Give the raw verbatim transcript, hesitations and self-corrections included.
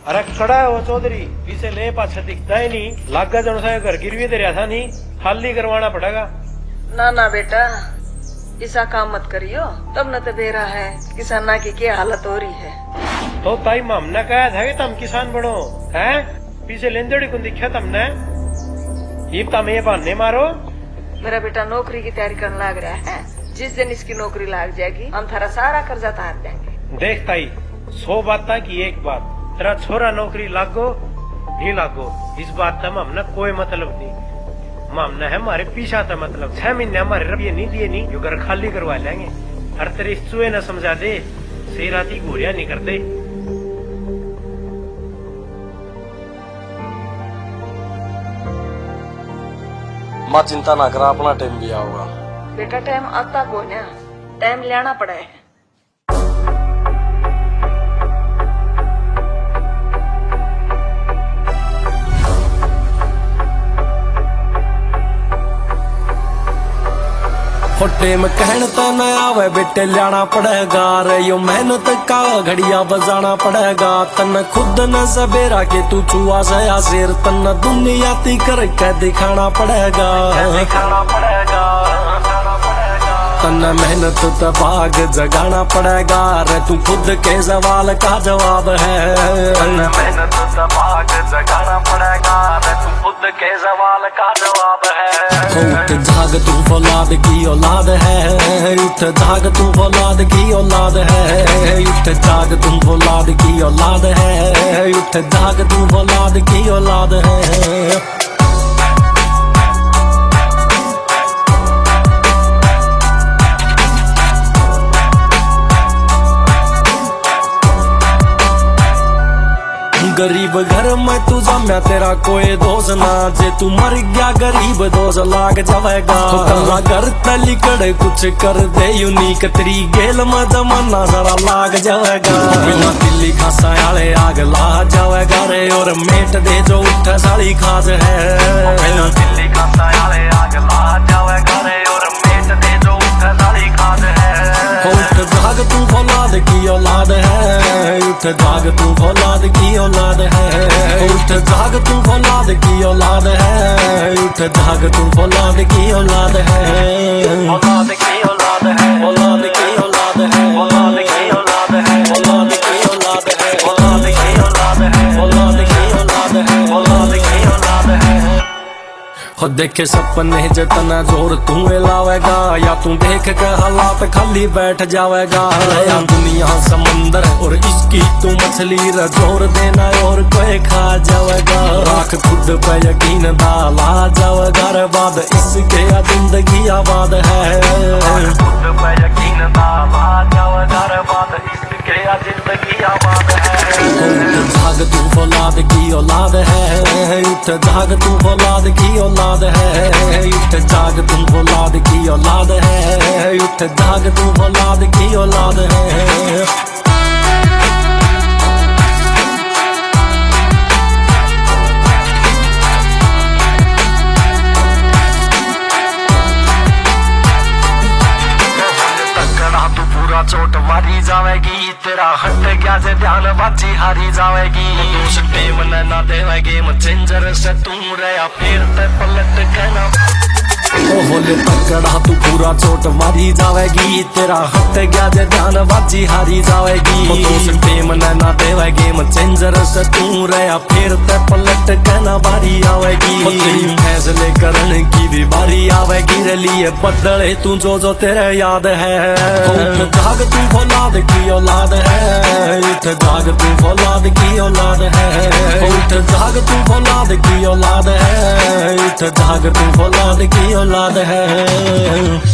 अरे कड़ा है वो चौधरी, पीछे ले पाछे दिखता ही नहीं। लागा जन सा घर गिरवी दे रहा था नहीं, खाली करवाना पड़ेगा। ना ना बेटा, ऐसा काम मत करियो, तब न तो बेरा है किसाना की क्या हालत हो रही है। तो ताई हमने कहा था कि तुम किसान बनो, हैं? पीछे लेंदड़ी को दिखा तुमने, ये तुम ये बहाने मारो। मेरा बेटा नौकरी की तैयारी करने लग रहा है, जिस दिन इसकी नौकरी लग जाएगी हम थारा सारा कर्जा उतार देंगे। देख ताई, सौ बात की एक बात, तेरा छोरा नौकरी लागो नहीं लागो, इस बात का हमने कोई मतलब नहीं। हमने है हमारे पीछा था मतलब, छह महीने हमारे रुपये नहीं दिए नहीं, जो घर खाली करवा लेंगे। हर तेरे चुए न समझा दे, सही राती घोड़िया नहीं कर दे। माँ चिंता ना करा, अपना टाइम भी आऊंगा। बेटा टाइम आता को ना, टाइम लेना पड़ा है। टेम कहन तो न आवे बेटे, लाना पड़ेगा रे यो मेहनत का घड़िया बजाना पड़ेगा। तन खुद न सबेरा के तू चुआ से या शेर, तन दुनिया ती कर के दिखाना पड़ेगा, दिखाना पड़ेगा। तन मेहनत तो भाग जगाना पड़ेगा रे, तू खुद के सवाल का जवाब है। तन मेहनत तो भाग जगाना पड़ेगा रे, तू खुद के सवाल का जवाब है। उठ जाग तू फौलाद की औलाद है, उठ जाग तू फौलाद की औलाद है, उठ जाग तू फौलाद की औलाद है, उठ जाग तू फौलाद की औलाद है। गरीब घर में तू जम्या तेरा कोई दोष ना, जे तू मर गया गरीब दोष लाग जाएगा। तेरा घर तलिकड़ कुछ कर दे यूनिक, तेरी गेल में जमाना जरा लाग जाएगा। बिना दिल्ली खासा आले आग ला जाएगा रे, और मेट दे जो उठ साड़ी खास है। बिना दिल्ली खासा आले आग ला जाएगा रे, और मेट दे जो उठ साड़ी खास है। उठ जाग तू फौलाद की औलाद है, उठ जाग तू फौलाद की औलाद है, उठ जाग तू फौलाद की औलाद है, उठ जाग तू फौलाद की औलाद है। औलाद की औलाद है, औलाद की औलाद है, औलाद की औलाद है, औलाद की औलाद है, औलाद की औलाद है, औलाद की औलाद है, औलाद की औलाद है। हो देखे सपने जितना जोर तू लावेगा, या तू देख के हालात खाली बैठ जावेगा। या दुनिया समंदर और इसकी तू मछली रे, जोर देना और कोई खा जावेगा। राख खुद पे यकीन डाला जावेगा रे, बाद इसके या जिंदगी आबाद है। खुद पे यकीन डाला जावेगा रे, बाद इसके या जिंदगी आबाद है। उठ जाग तू फौलाद की औलाद है, उठ जाग तू फौलाद की औलाद है, उठ जाग तू फौलाद की औलाद है, उठ जाग तू फौलाद की औलाद है। चोट मारी जावेगी, तेरा हट गया से ध्यान बाजी हारी जावेगी। दोष टेम न देवेगी, चेंजर से तू रहा फिर ते पलट कहना। होले तकड़ा तू पूरा चोट मारी जावेगी, तेरा हट गया जे ध्यान बाजी हारी जावेगी। दोष टेम न देवेगी, चेंजर से तू रहा फिर ते पलट कहना बारी आवेगी। तेरी फैसले करने की भी बारी आवेगी रे, लिए बदले तू जो जो तेरे याद है। उठ जाग तू फौलाद की औलाद है, उठ जाग तू फौलाद की औलाद है, उठ जाग तू फौलाद की औलाद है, उठ जाग तू फौलाद की औलाद है।